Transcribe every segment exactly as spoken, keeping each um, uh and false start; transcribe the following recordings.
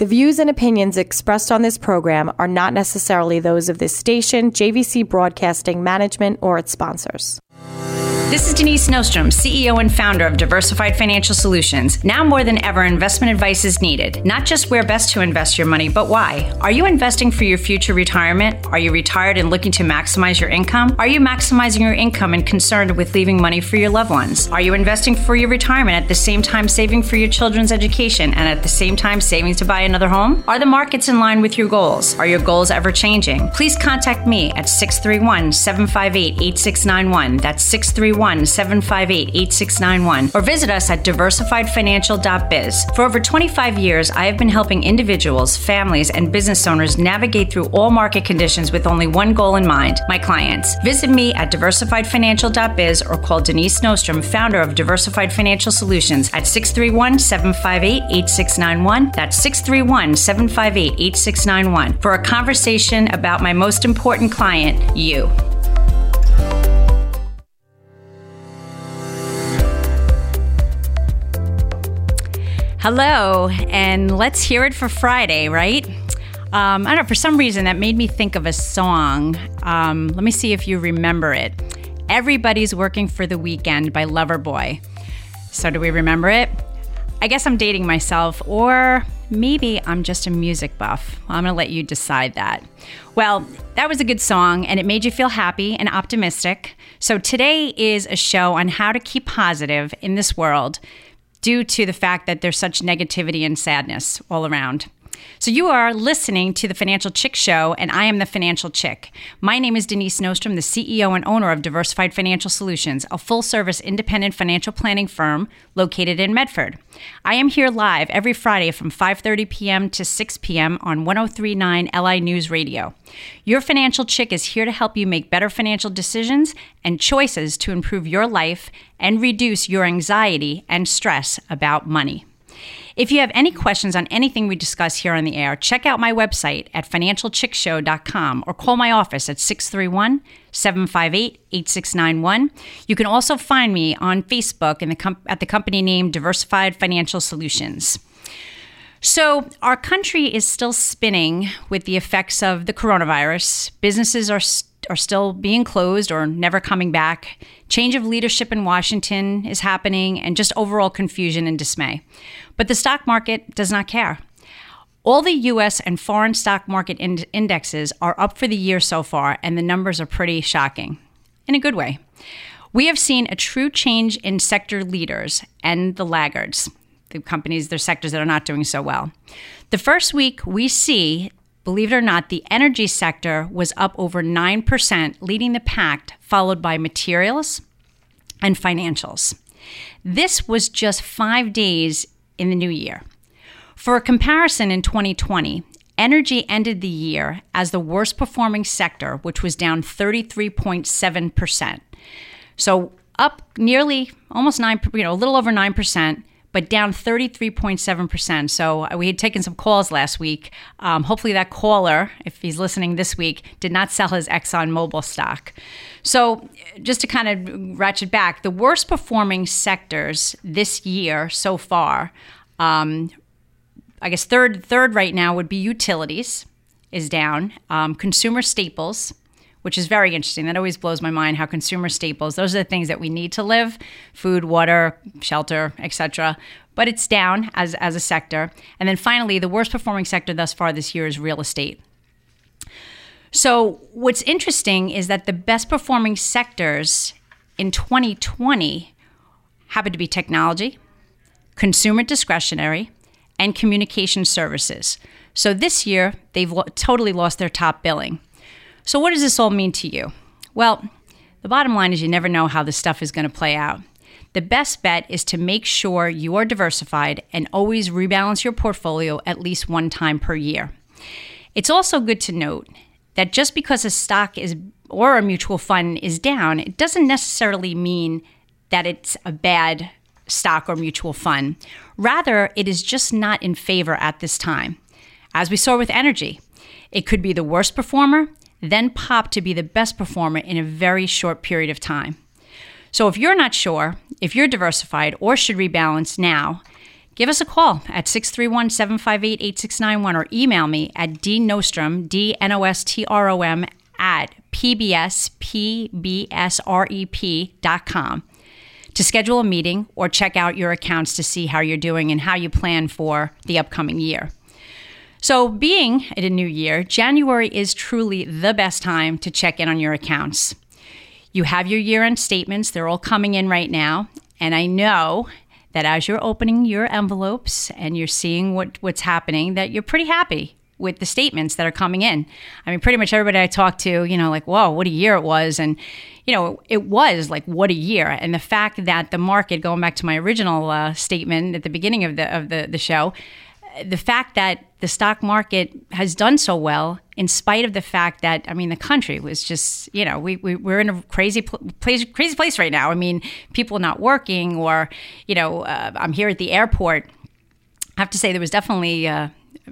The views and opinions expressed on this program are not necessarily those of this station, J V C Broadcasting Management, or its sponsors. This is Denise Nostrom, C E O and founder of Diversified Financial Solutions. Now more than ever, investment advice is needed. Not just where best to invest your money, but why. Are you investing for your future retirement? Are you retired and looking to maximize your income? Are you maximizing your income and concerned with leaving money for your loved ones? Are you investing for your retirement at the same time saving for your children's education and at the same time saving to buy another home? Are the markets in line with your goals? Are your goals ever changing? Please contact me at six three one, seven five eight, eight six nine one. That's six three one, seven five eight, eight six nine one, or visit us at diversified financial dot biz. For over twenty-five years, I have been helping individuals, families, and business owners navigate through all market conditions with only one goal in mind, my clients. Visit me at diversified financial dot biz or call Denise Nostrom, founder of Diversified Financial Solutions, at six three one, seven five eight, eight six nine one. That's six three one, seven five eight, eight six nine one for a conversation about my most important client, you. Hello, and let's hear it for Friday, right? Um, I don't know, for some reason that made me think of a song. Um, let me see if you remember it. Everybody's Working for the Weekend by Loverboy. So do we remember it? I guess I'm dating myself, or maybe I'm just a music buff. I'm going to let you decide that. Well, that was a good song, and it made you feel happy and optimistic. So today is a show on how to keep positive in this world, due to the fact that there's such negativity and sadness all around. So you are listening to The Financial Chick Show, and I am the Financial Chick. My name is Denise Nostrom, the C E O and owner of Diversified Financial Solutions, a full-service independent financial planning firm located in Medford. I am here live every Friday from five thirty p.m. to six p.m. on one oh three point nine L I News Radio. Your Financial Chick is here to help you make better financial decisions and choices to improve your life and reduce your anxiety and stress about money. If you have any questions on anything we discuss here on the air, check out my website at financial chick show dot com or call my office at six three one, seven five eight, eight six nine one. You can also find me on Facebook in the com- at the company name Diversified Financial Solutions. So our country is still spinning with the effects of the coronavirus. Businesses are st- are still being closed or never coming back. Change of leadership in Washington is happening, and just overall confusion and dismay. But the stock market does not care. All the U S and foreign stock market ind- indexes are up for the year so far, and the numbers are pretty shocking, in a good way. We have seen a true change in sector leaders and the laggards, the companies, their sectors that are not doing so well. The first week we see, believe it or not, the energy sector was up over nine percent, leading the pack, followed by materials and financials. This was just five days in the new year. For a comparison, in twenty twenty, energy ended the year as the worst performing sector, which was down thirty-three point seven percent. So up nearly almost nine, you know, a little over nine percent, but down thirty-three point seven percent. So we had taken some calls last week. Um, hopefully that caller, if he's listening this week, did not sell his ExxonMobil stock. So just to kind of ratchet back, the worst performing sectors this year so far, um, I guess third third right now would be utilities is down, um, consumer staples, which is very interesting. That always blows my mind how consumer staples, those are the things that we need to live, food, water, shelter, et cetera. But it's down as, as a sector. And then finally, the worst performing sector thus far this year is real estate. So what's interesting is that the best performing sectors in twenty twenty happen to be technology, consumer discretionary, and communication services. So this year, they've lo- totally lost their top billing. So what does this all mean to you? Well, the bottom line is you never know how this stuff is going to play out. The best bet is to make sure you are diversified and always rebalance your portfolio at least one time per year. It's also good to note that just because a stock is or a mutual fund is down, it doesn't necessarily mean that it's a bad stock or mutual fund. Rather, it is just not in favor at this time. As we saw with energy, it could be the worst performer, then pop to be the best performer in a very short period of time. So if you're not sure if you're diversified or should rebalance now, give us a call at six three one, seven five eight, eight six nine one or email me at dnostrom, D N O S T R O M, at P B S P B S R E P dot com to schedule a meeting or check out your accounts to see how you're doing and how you plan for the upcoming year. So being at a new year, January is truly the best time to check in on your accounts. You have your year-end statements. They're all coming in right now. And I know that as you're opening your envelopes and you're seeing what, what's happening, that you're pretty happy with the statements that are coming in. I mean, pretty much everybody I talk to, you know, like, whoa, what a year it was. And, you know, it was like, what a year. And the fact that the market, going back to my original uh, statement at the beginning of the of the, the show, the fact that the stock market has done so well, in spite of the fact that, I mean, the country was just, you know, we, we, we're in a crazy place, crazy place right now. I mean, people not working or, you know, uh, I'm here at the airport. I have to say there was definitely uh,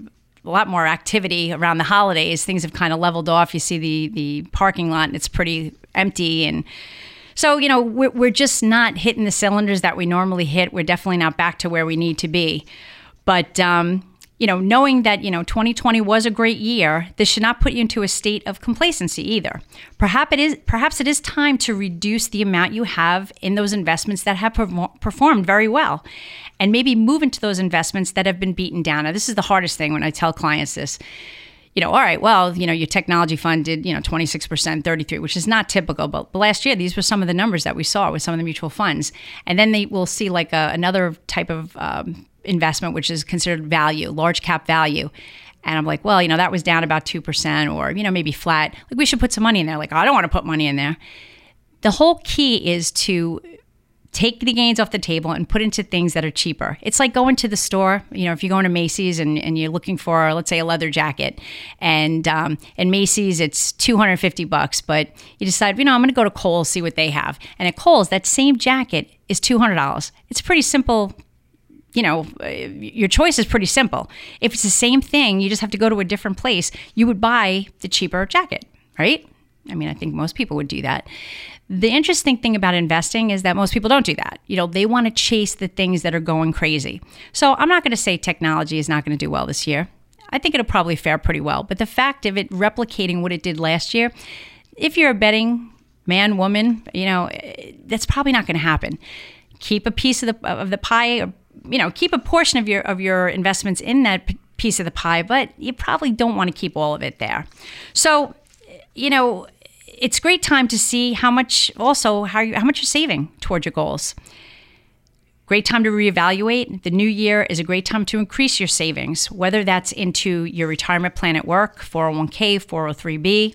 a lot more activity around the holidays. Things have kind of leveled off. You see the, the parking lot and it's pretty empty. And so, you know, we're, we're just not hitting the cylinders that we normally hit. We're definitely not back to where we need to be. But, um, you know, knowing that, you know, twenty twenty was a great year, this should not put you into a state of complacency either. Perhaps it is, perhaps it is time to reduce the amount you have in those investments that have perform- performed very well and maybe move into those investments that have been beaten down. Now, this is the hardest thing when I tell clients this. You know, all right, well, you know, your technology fund did, you know, twenty-six percent, thirty-three, which is not typical. But last year, these were some of the numbers that we saw with some of the mutual funds. And then they will see like a, another type of um, investment, which is considered value, large cap value. And I'm like, well, you know, that was down about two percent or, you know, maybe flat. Like, we should put some money in there. Like, oh, I don't want to put money in there. The whole key is to take the gains off the table and put into things that are cheaper. It's like going to the store. You know, if you go into Macy's and, and you're looking for, let's say, a leather jacket, and um, in Macy's it's two hundred fifty bucks, but you decide, you know, I'm going to go to Kohl's, see what they have. And at Kohl's, that same jacket is two hundred dollars. It's pretty simple. You know, your choice is pretty simple. If it's the same thing, you just have to go to a different place. You would buy the cheaper jacket, right? I mean, I think most people would do that. The interesting thing about investing is that most people don't do that. You know, they want to chase the things that are going crazy. So I'm not going to say technology is not going to do well this year. I think it'll probably fare pretty well. But the fact of it replicating what it did last year, if you're a betting man, woman, you know, that's probably not going to happen. Keep a piece of the of the pie, or, you know, keep a portion of your of your investments in that p- piece of the pie, but you probably don't want to keep all of it there. So, you know, it's a great time to see how much also how you, how much you're saving towards your goals. Great time to reevaluate. The new year is a great time to increase your savings, whether that's into your retirement plan at work, four oh one k, four oh three b,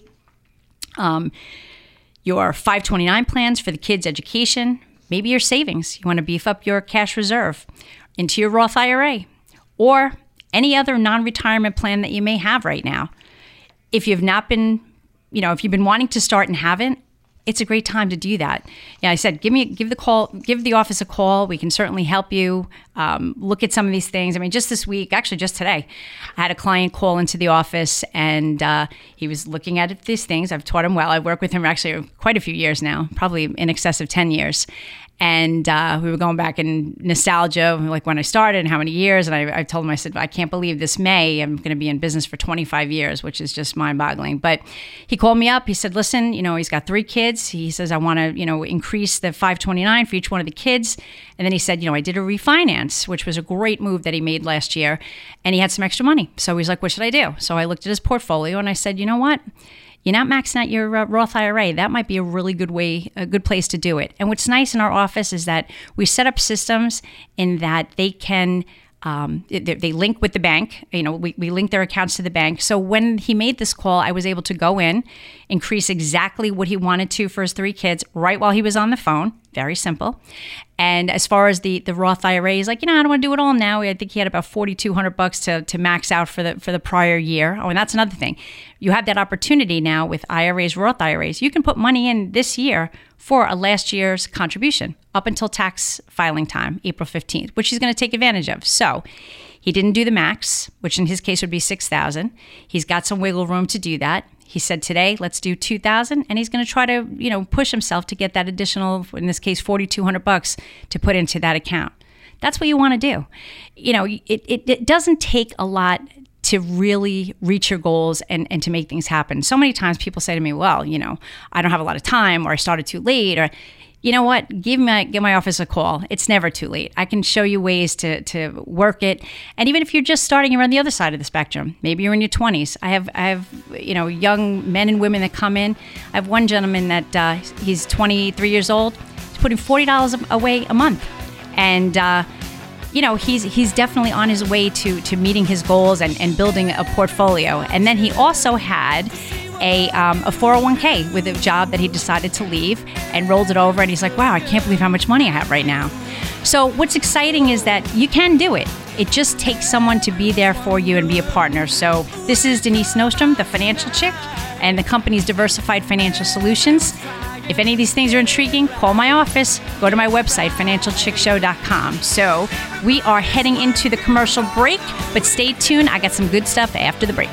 um, your five twenty-nine plans for the kids' education, maybe your savings. You want to beef up your cash reserve into your Roth I R A or any other non-retirement plan that you may have right now. If you've not been You know, if you've been wanting to start and haven't, it's a great time to do that. Yeah, I said, give me, give the call, give the office a call. We can certainly help you um, look at some of these things. I mean, just this week, actually just today, I had a client call into the office and uh, he was looking at these things. I've taught him well. I worked with him actually quite a few years now, probably in excess of ten years. And uh, we were going back in nostalgia, like when I started and how many years. And I, I told him, I said, I can't believe this May I'm going to be in business for twenty-five years, which is just mind-boggling. But he called me up. He said, listen, you know, he's got three kids. He says, I want to, you know, increase the five twenty-nine for each one of the kids. And then he said, you know, I did a refinance, which was a great move that he made last year. And he had some extra money. So he's like, what should I do? So I looked at his portfolio and I said, you know what? You're not maxing out your uh, Roth I R A. That might be a really good way, a good place to do it. And what's nice in our office is that we set up systems in that they can, um, they, they link with the bank. You know, we, we link their accounts to the bank. So when he made this call, I was able to go in, increase exactly what he wanted to for his three kids right while he was on the phone. Very simple. And as far as the, the Roth I R A, he's like, you know, I don't want to do it all now. I think he had about forty-two hundred bucks to, to max out for the for the prior year. Oh, and that's another thing. You have that opportunity now with I R As, Roth I R As. You can put money in this year for a last year's contribution up until tax filing time, April fifteenth, which he's going to take advantage of. So he didn't do the max, which in his case would be six thousand dollars. He's got some wiggle room to do that. He said today, let's do two thousand dollars, and he's going to try to, you know, push himself to get that additional, in this case, forty-two hundred bucks to put into that account. that's what you want to do. You know, it, it, it doesn't take a lot to really reach your goals and, and to make things happen. So many times people say to me, well, you know, I don't have a lot of time, or I started too late, or, you know what, give my give my office a call. It's never too late. I can show you ways to to work it. And even if you're just starting, you're on the other side of the spectrum. Maybe you're in your twenties. I have, I have you know, young men and women that come in. I have one gentleman that uh, he's twenty-three years old. He's putting forty dollars away a month. And, uh, you know, he's he's definitely on his way to to meeting his goals and, and building a portfolio. And then he also had a um, a four oh one k with a job that he decided to leave and rolled it over. And he's like, wow, I can't believe how much money I have right now. So what's exciting is that you can do it. It just takes someone to be there for you and be a partner. So this is Denise Nostrom, the Financial Chick, and the company's Diversified Financial Solutions. If any of these things are intriguing, call my office, go to my website, financial chick show dot com. So we are heading into the commercial break, but stay tuned. I got some good stuff after the break.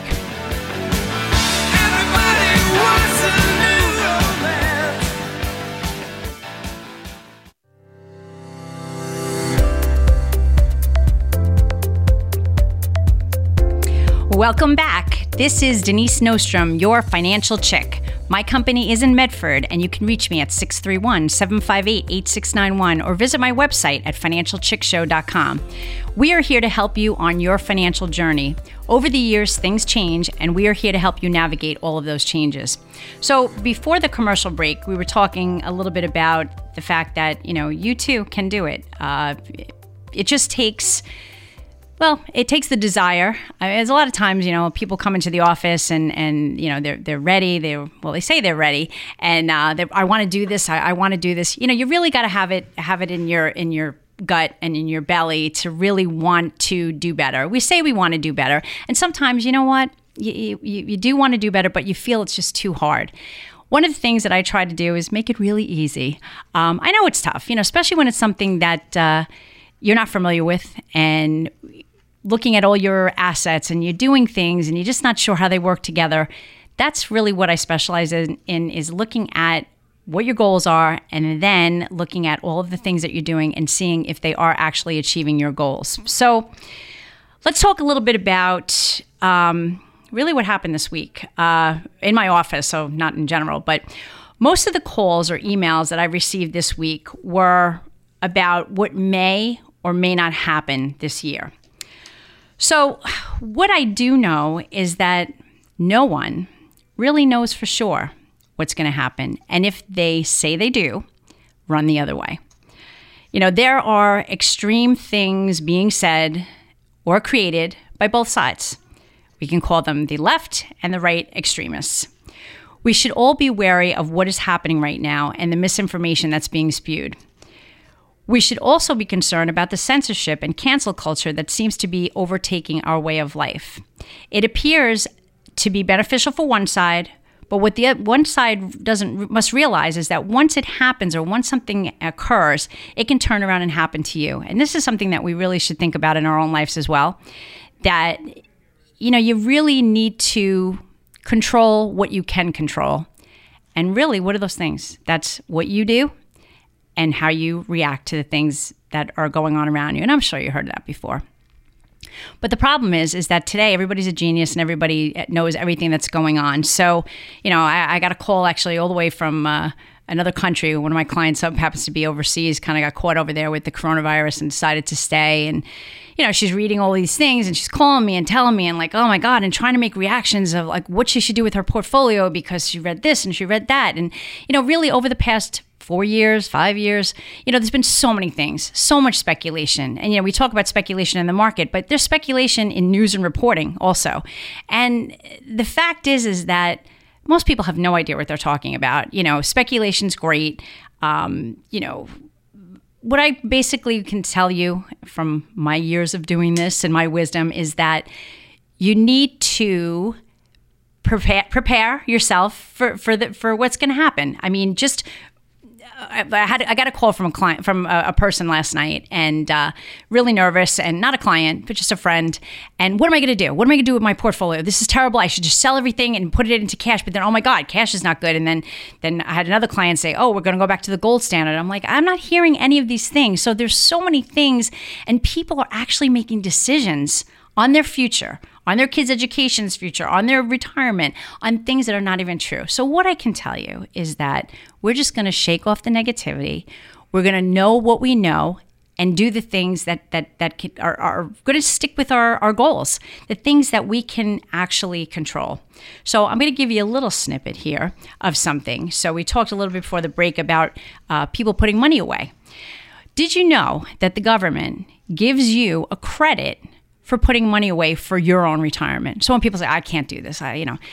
Welcome back. This is Denise Nostrom, your Financial Chick. My company is in Medford, and you can reach me at six three one, seven five eight, eight six nine one or visit my website at financial chick show dot com. We are here to help you on your financial journey. Over the years, things change, and we are here to help you navigate all of those changes. So before the commercial break, we were talking a little bit about the fact that, you know, you too can do it. Uh, it just takes... Well, it takes the desire. I mean, there's a lot of times, you know, people come into the office and, and you know, they're they're ready. They well, they say they're ready, and uh, I want to do this. I, I want to do this. You know, you really got to have it have it in your in your gut and in your belly to really want to do better. We say we want to do better, and sometimes, you know what, you you, you do want to do better, but you feel it's just too hard. One of the things that I try to do is make it really easy. Um, I know it's tough, you know, especially when it's something that uh, you're not familiar with, and looking at all your assets, and you're doing things and you're just not sure how they work together. That's really what I specialize in, in is looking at what your goals are, and then looking at all of the things that you're doing and seeing if they are actually achieving your goals. So let's talk a little bit about um, really what happened this week uh, in my office, so not in general, but most of the calls or emails that I received this week were about what may or may not happen this year. So what I do know is that no one really knows for sure what's going to happen. And if they say they do, run the other way. You know, there are extreme things being said or created by both sides. We can call them the left and the right extremists. We should all be wary of what is happening right now and the misinformation that's being spewed. We should also be concerned about the censorship and cancel culture that seems to be overtaking our way of life. It appears to be beneficial for one side, but what the one side doesn't must realize is that once it happens or once something occurs, it can turn around and happen to you. And this is something that we really should think about in our own lives as well, that, you know, you really need to control what you can control. And really, what are those things? That's what you do and how you react to the things that are going on around you. And I'm sure you heard that before. But the problem is, is that today everybody's a genius and everybody knows everything that's going on. So, you know, I, I got a call actually all the way from uh, another country. One of my clients happens to be overseas, kind of got caught over there with the coronavirus and decided to stay. And, you know, she's reading all these things and she's calling me and telling me and like, oh my God, and trying to make reactions of like what she should do with her portfolio because she read this and she read that. And, you know, really over the past four years, five years, you know, there's been so many things, so much speculation. And, you know, we talk about speculation in the market, but there's speculation in news and reporting also. And the fact is, is that most people have no idea what they're talking about. You know, speculation's great. Um, you know, what I basically can tell you from my years of doing this and my wisdom is that you need to prepare prepare yourself for for the, for what's going to happen. I mean, just I, I had I got a call from a client, from a, a person last night, and uh, really nervous, and not a client, but just a friend. And what am I going to do? What am I going to do with my portfolio? This is terrible. I should just sell everything and put it into cash. But then, oh my God, cash is not good. And then, then I had another client say, oh, we're going to go back to the gold standard. I'm like, I'm not hearing any of these things. So there's so many things, and people are actually making decisions on their future, on their kids' education's future, on their retirement, on things that are not even true. So what I can tell you is that we're just going to shake off the negativity. We're going to know what we know and do the things that that that can, are, are going to stick with our, our goals, the things that we can actually control. So I'm going to give you a little snippet here of something. So we talked a little bit before the break about uh, people putting money away. Did you know that the government gives you a credit for putting money away for your own retirement? So when people say, I can't do this, I, you know,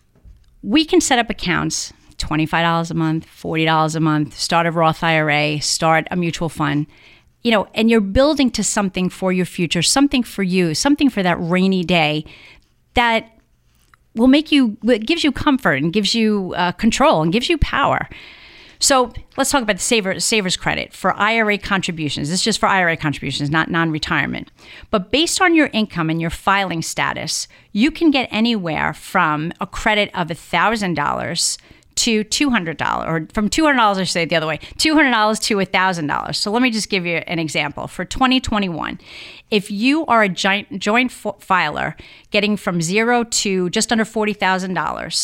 we can set up accounts, twenty-five dollars a month, forty dollars a month, start a Roth I R A, start a mutual fund, you know, and you're building to something for your future, something for you, something for that rainy day that will make you, it gives you comfort and gives you uh, control and gives you power. So let's talk about the saver, Savers Credit for I R A contributions. This is just for I R A contributions, not non-retirement. But based on your income and your filing status, you can get anywhere from a credit of one thousand dollars to two hundred dollars, or from two hundred dollars, I should say it the other way, two hundred dollars to one thousand dollars. So let me just give you an example. For twenty twenty-one, if you are a joint, joint filer getting from zero to just under forty thousand dollars,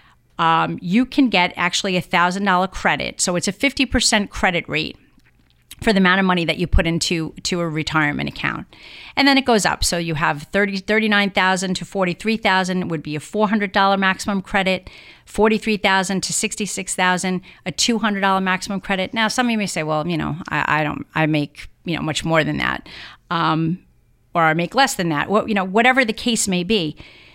Um, you can get actually a one thousand dollars credit. So it's a fifty percent credit rate for the amount of money that you put into to a retirement account. And then it goes up. So you have thirty, thirty-nine thousand to forty-three thousand would be a four hundred dollars maximum credit, forty-three thousand to sixty-six thousand, a two hundred dollars maximum credit. Now, some of you may say, well, you know, I, I don't, I make, you know, much more than that. Um, or I make less than that. Well, you know, whatever the case may be.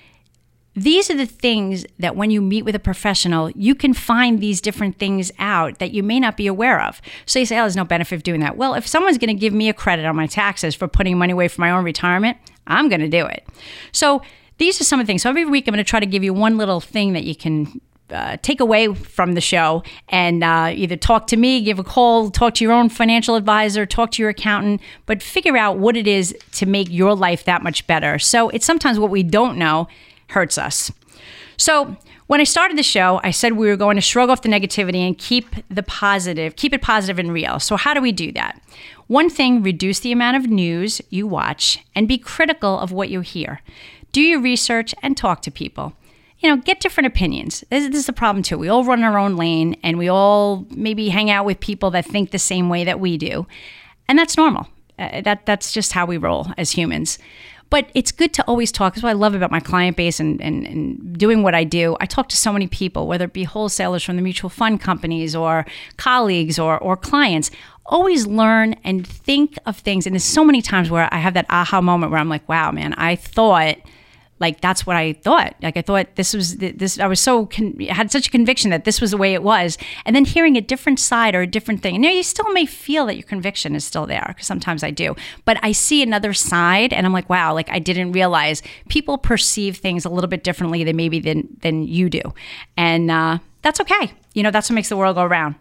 These are the things that when you meet with a professional, you can find these different things out that you may not be aware of. So you say, oh, there's no benefit of doing that. Well, if someone's going to give me a credit on my taxes for putting money away for my own retirement, I'm going to do it. So these are some of the things. So every week I'm going to try to give you one little thing that you can uh, take away from the show and uh, either talk to me, give a call, talk to your own financial advisor, talk to your accountant, but figure out what it is to make your life that much better. So it's sometimes what we don't know hurts us. So when I started the show, I said we were going to shrug off the negativity and keep the positive, keep it positive and real. So how do we do that? One thing, reduce the amount of news you watch and be critical of what you hear. Do your research and talk to people. You know, get different opinions. This, this is the problem too. We all run our own lane and we all maybe hang out with people that think the same way that we do. And that's normal. Uh, that That's just how we roll as humans. But it's good to always talk. That's what I love about my client base and, and, and doing what I do. I talk to so many people, whether it be wholesalers from the mutual fund companies or colleagues or, or clients. Always learn and think of things. And there's so many times where I have that aha moment where I'm like, wow, man, I thought like that's what I thought. Like I thought this was this. I was so con- had such a conviction that this was the way it was, and then hearing a different side or a different thing. And you know, you still may feel that your conviction is still there, because sometimes I do. But I see another side, and I'm like, wow, like I didn't realize people perceive things a little bit differently than maybe than than you do, and uh, that's okay. You know, that's what makes the world go round.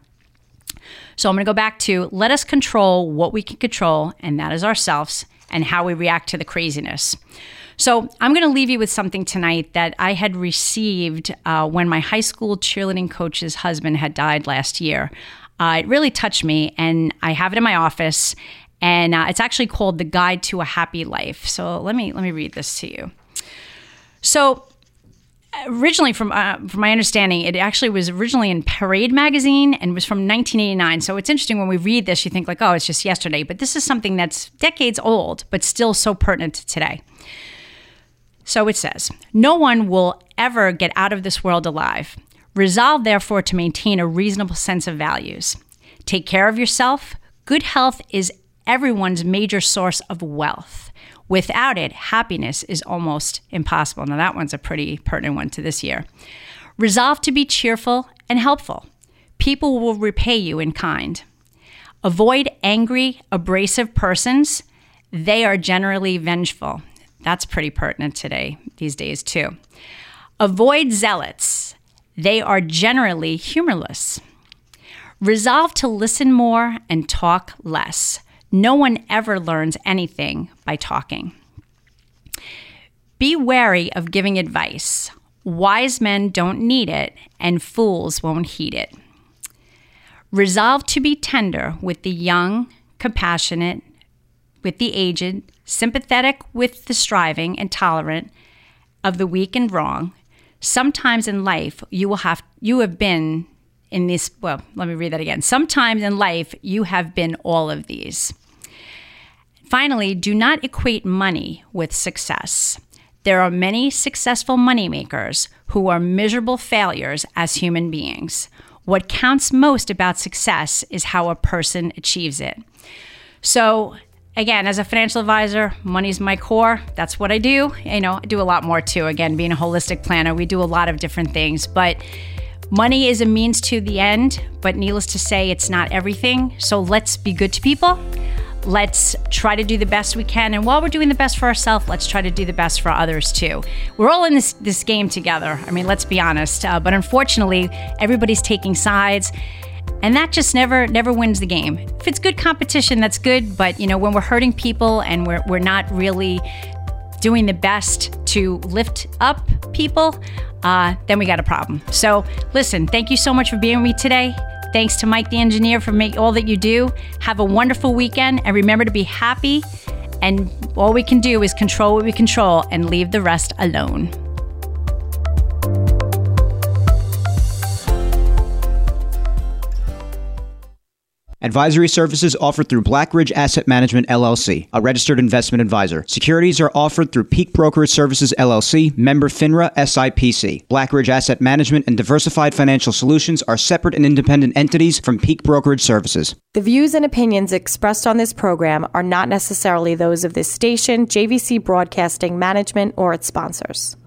So I'm going to go back to let us control what we can control, and that is ourselves and how we react to the craziness. So I'm going to leave you with something tonight that I had received uh, when my high school cheerleading coach's husband had died last year. Uh, it really touched me, and I have it in my office, and uh, it's actually called The Guide to a Happy Life. So let me let me read this to you. So originally, from uh, from my understanding, it actually was originally in Parade magazine and was from nineteen eighty-nine. So it's interesting when we read this, you think like, oh, it's just yesterday. But this is something that's decades old, but still so pertinent to today. So it says, no one will ever get out of this world alive. Resolve, therefore, to maintain a reasonable sense of values. Take care of yourself. Good health is everyone's major source of wealth. Without it, happiness is almost impossible. Now, that one's a pretty pertinent one to this year. Resolve to be cheerful and helpful. People will repay you in kind. Avoid angry, abrasive persons. They are generally vengeful. That's pretty pertinent today, these days too. Avoid zealots. They are generally humorless. Resolve to listen more and talk less. No one ever learns anything by talking. Be wary of giving advice. Wise men don't need it, and fools won't heed it. Resolve to be tender with the young, compassionate with the aged, sympathetic with the striving, and tolerant of the weak and wrong. Sometimes in life, you will have you have been in this, well, let me read that again. Sometimes in life, you have been all of these. Finally, do not equate money with success. There are many successful moneymakers who are miserable failures as human beings. What counts most about success is how a person achieves it. So, again, as a financial advisor, money's my core. That's what I do. You know, I do a lot more too. Again, being a holistic planner, we do a lot of different things. But money is a means to the end. But needless to say, it's not everything. So let's be good to people. Let's try to do the best we can. And while we're doing the best for ourselves, let's try to do the best for others too. We're all in this, this game together. I mean, let's be honest. Uh, but unfortunately, everybody's taking sides. And that just never never wins the game. If it's good competition, that's good. But, you know, when we're hurting people and we're we're not really doing the best to lift up people, uh, then we got a problem. So listen, thank you so much for being with me today. Thanks to Mike the engineer for making all that you do. Have a wonderful weekend, and remember to be happy. And all we can do is control what we control and leave the rest alone. Advisory services offered through Blackridge Asset Management, L L C, a registered investment advisor. Securities are offered through Peak Brokerage Services, L L C, member FINRA, S I P C. Blackridge Asset Management and Diversified Financial Solutions are separate and independent entities from Peak Brokerage Services. The views and opinions expressed on this program are not necessarily those of this station, J V C Broadcasting Management, or its sponsors.